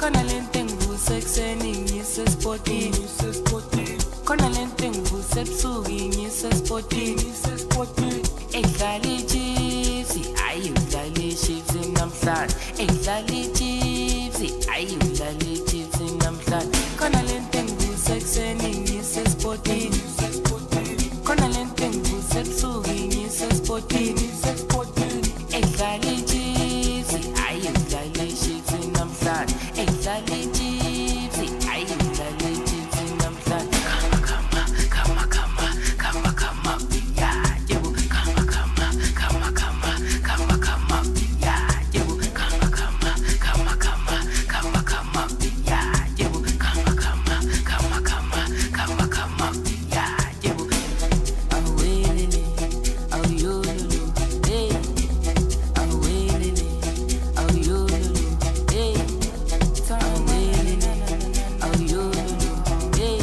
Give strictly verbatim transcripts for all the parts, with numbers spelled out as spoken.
khona lento engivuse ekuseni ngisespotini khona lento engivuse ebusuku ngisespotini engidlala ichips ayi udlala ichips namhlanje engidlala ichips ayi udlala ichips namhlanje khona lento engivuse ekuseni ngisespotini khona lento engivuse ebusuku ngisespotini engidlala ichips ayi udlala ichips namhlanje engidlala ichips ayi udlala ichips namhlanje kama kama kama kama kama yeah yebo kama kama kama kama kama kama yeah yebo kama kama kama kama kama kama yeah yebo kama kama kama kama kama kama yeah yebo awelele awyololo hey awelele awyololo hey awelele awyololo hey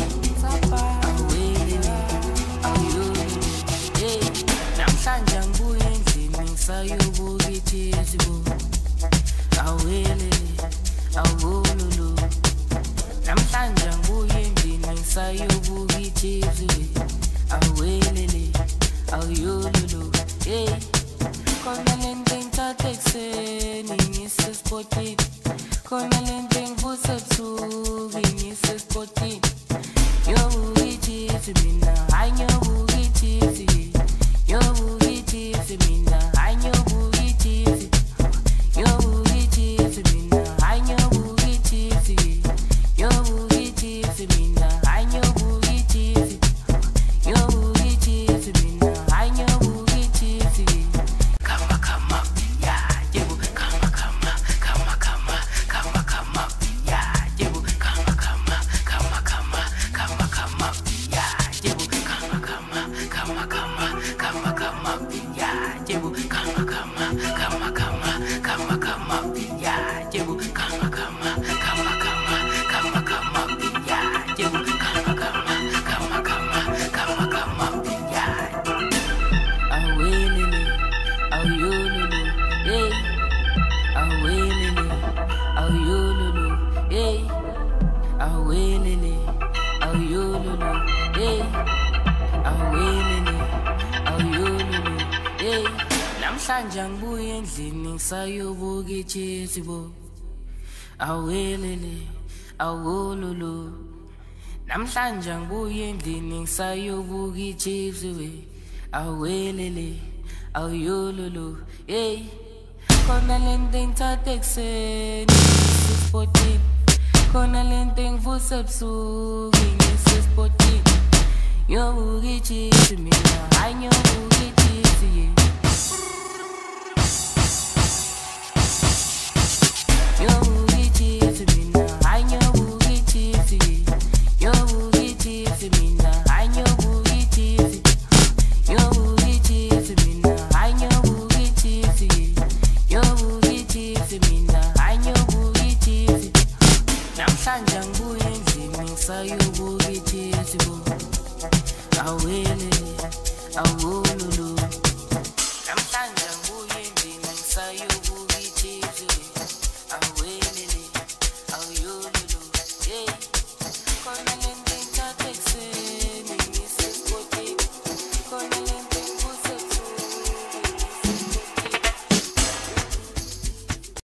awelele awyololo hey namhlanje ngibuye endlini ngisayobuka ichips bo awelele awololo namhlanje ngibuye endlini ngisayobuka ichips awelele awyololo hey khona lento engithatha ekuseni ngisespotini khona lento engivuse ebusuku ngisespotini ngiyobuka ichips mina hayi ngiyobuka ichips ngiyobuka ichips mina hayi ngiyobuka ichips ngiyobuka ichips mina hayi ngiyobuka ichips ngiyobuka ichips mina hayi ngiyobuka ichips ngiyobuka ichips mina hayi ngiyobuka ichips kama kama yeah yebo kama kama kama kama kama kama yeah yebo kama kama kama kama kama kama yeah yebo kama kama kama kama kama kama yeah yebo kama kama kama kama kama kama yeah yebo kama kama kama kama kama kama yeah yebo kama kama kama kama kama kama yeah awelele awyololo hey awelele awyololo hey awelele awyololo hey awelele awyololo hey namhlanje ngibuye endlini ngisayobuka ichips bo awelele awololo namhlanje ngibuye endlini ngisayobuka ichips we awelele awyololo hey khona lento engithatha ekuseni ngisespotini khona lento engivuse ebusuku ngisespotini ngiyobuka ichips mina hayi ngiyobuka ichips yeah